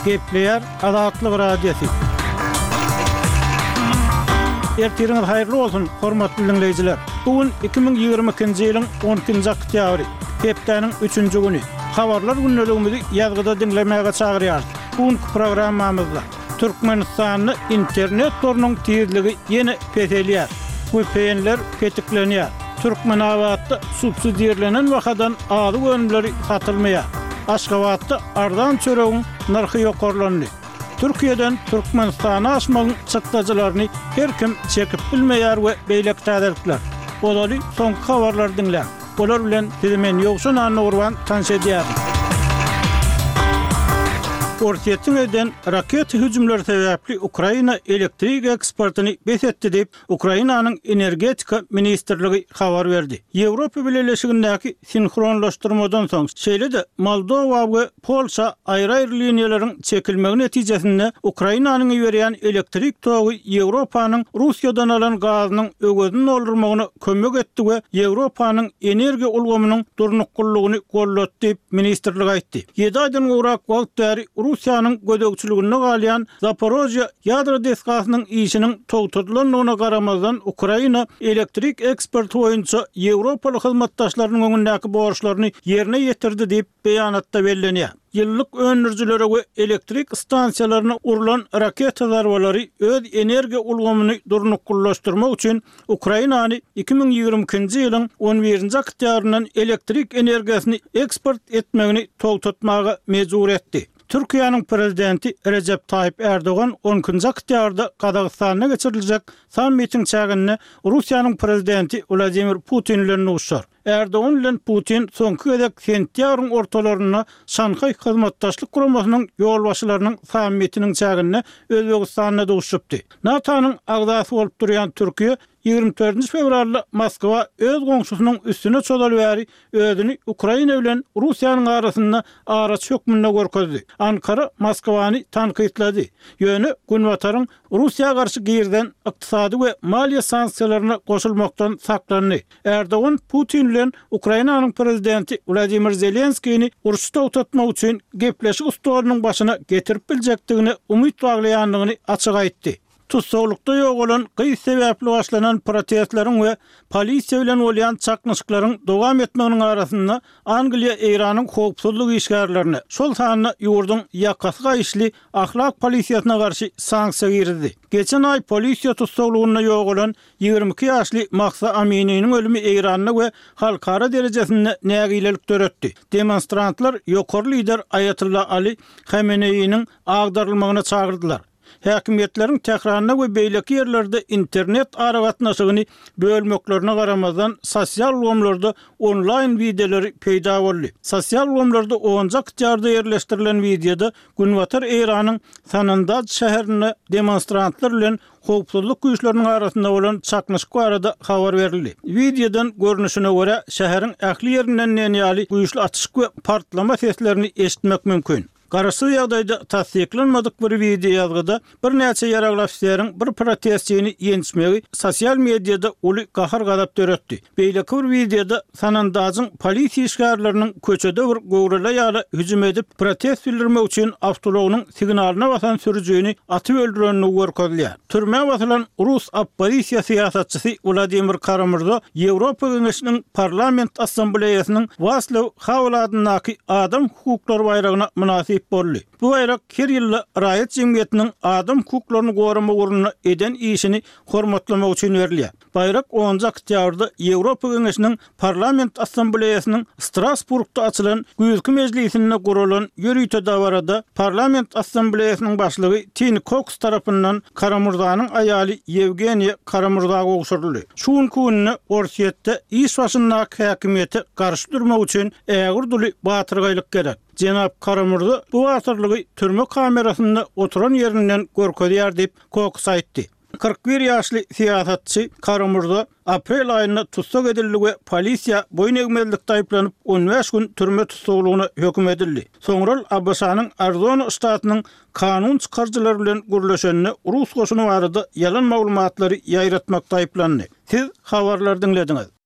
Gepleyer Azatlyk Radiosu. Ertiriniz hayırlı olsun, hormatly dinleyijiler. Bugün 2022-nji ýylyň 10-njy oktýabry, hepdeniň 3-nji güni. Habarlar günneligimizi ýazgyda dinlemäge çagyrýar. Bugün programmamyzda Türkmenistanyny internet torunyň tezligi ýene petelýär. VPN-ler petiklenýär. Türkmen awatda subsidiýerlenen wakadan aly önümleri satylmaýar. Aşgabatda ardan çöregiň narhy ýokarlandy. Türkiýeden Türkmenistana aşmagyň çykdyjylaryny her kim çekip bilmeýär we beýlek täzelikler. Olary soňky habarlar dinlän. Olar bilen tilemen ýokşan anlagurwan tanşedýär. Ortiýetiň eden raket hüjümleri sebäpli Ukraina elektrik eksportyny besetdi diýip Ukrainanyň energetika ministrligi habar berdi. Ýewropa Birleşigindäki sinhronlaşdyrmadan soň şeýle-de Moldova we Polşa aýry-aýry liniýalaryň çekilmegi netijesinde Ukrainanyň berýän elektrik togy Ýewropanyň Russiýadan alan gazynyň ögedini oldurmagyna kömek etdi we Ýewropanyň energiýa ulgamynyň durnuklygyny gollatdy diýip ministrlik aýtdy. 7 aýdan gowrak wagt bäri Russiýanyň gödekçiligine galýan Zaporojye ýadro deskasynyň işiniň togtudylanyna garamazdan Ukraina elektrik eksporty boýunça Ýewropaly hyzmatdaşlarynyň öňündäki borçlaryny ýerine ýetirdi diýip beýanatda bellenýär. Ýyllyk öňürjülere we elektrik stansiýalaryna urulan raket zarbalary öz energiýa ulgamyny durnuklaşdyrmak üçin Ukrainany 2022-nji ýylyň 11-nji oktýabryndan elektrik energiýasyny eksport etmegini togtatmaga mejbur etdi. Türkiýanyň prezidenti Recep Tayyip Erdogan 10-njy oktýabrda Kazakstana geçiriljek sammitiň çägine Russiýanyň prezidenti Vladimir Putin bilen uguşar. Erdogan bilen Putin soňky gezek sentýabryň ortalaryna Şanhay hyzmatdaşlyk guramasynyň ýolbaşçylarynyň sammitiniň çägine Özbegistanda uguşupdy. NATO'nyň agdasy bolup durýan Türkiýe 24 fevralda Moskwa öz goňşusynyň üstüne çözelýäri özüni Ukraina bilen Russiýanyň arasynda araç hökmünde görkezdi. Ankara Moskwany tanqidledi. Ýöne Günwataryň Russiýa garşy girden ykdysady we maliýe sanksiýalaryna goşulmakdan saklandy. Erdogan Putin bilen Ukrainanyň prezidenti Vladimir Zelenskiýni uruşy togtatmak üçin gepleşik ustalarynyň başyna getirip biljekdigini umyt baglaýanlygyny açyk aýtdy. Tutsaglykda ýok bolan gyýy sebäpli başlanan protestlaryň we polisiýa bilen bolýan çaknyşyklaryň dowam etmeginiň arasynda Angliýa Eýranyň howpsuzlyk işgärlerini, şol sanyny ýurdun ýakasy gaýşly ahlak polisiýasyna garşy sanksiýa girdi. Geçen ay polisiýa tutsaglygyna ýok bolan 22 ýaşly Mahsa Aminiň ölümi Eýranyň we halkara derejesinde nägilelik töretdi. Demonstrantlar ýokary lider Ayatullah Ali Khamenei'niň agdarylmagyna çagyrdylar. Häkimetleriň tekraryna we beýleki ýerlerde internet aragatnaşygyny bölmeklerine garamazdan sosial ulgamlarda online videolar peýda boldy. Sosial ulgamlarda 10-njy oktýabrda ýerleşdirilen videoda Günwatar Eýranyň Sanandaj şäherine demonstrantlar bilen howpsuzlyk güýçleriniň arasynda bolan çaknyşyk barada habar berildi. Videodan görnüşine görä şäheriň ähli ýerinden näňäli güýçli atışyk we partlama seslerini eşitmek mümkin. Garşy ýagdaýda tasdiklanmadyk bir video ýazgyda bir näçe ýaraglapçylaryň bir protestçini ýenişmegi sosial mediada uly gahar gadap töretdi. Beýleki bir videoda Sanandazyň polisiýa işgärleriniň köçede bir gowrala ýaly hüjüm edip protest bildirmek üçin awtologynyň signalyna basan sürüjini atyp öldürenini görkezdiler. Türmäge basylan Rus opposisiýa siýasatçysy Vladimir Karamurza Ýewropa Geňeşiniň parlament assambleýasynyň Václav Havel adyndaky adam hukuklary bayragyna münasip boldy. Bu bayrak her ýyl raýat jemgyýetiniň adam hukuklaryny gorama ugruna eden işini hormatlamak üçin berilýär. Bayrak 10-njy oktýabrda Ýewropa Geňeşiniň parlament assambleýasynyň Strasburgda açylan güýzki mejlisinde gurulan ýürüýte dawarada parlament assambleýasynyň başlygy Tin Cox tarapyndan Karamurzanyň aýaly Yevgeniya Karamurzaga uguşdyryldy. Şuň gününe Ortiýetde iş başyndaky häkimiýete garşy durmak üçin ägirduli batyrgylyk gerek. Jenap Karamurza bu batyrlygy türme kamerasynda oturan ýerinden görkezýär diýip Cox aýtdy. 41 ýaşly siýasatçy Karamurza aprel aýynda tutsak edildi we polisiýa boyun egmezlikde aýplanyp 15 gün türme tutsaglygyna höküm edildi. Soňral Abbasanyň Arizona ştatynyň kanun çykarjylary bilen gürleşenini Rus goşuny barada ýalan maglumatlary ýaýratmakda aýplandy. Siz habarlar dinlediňiz.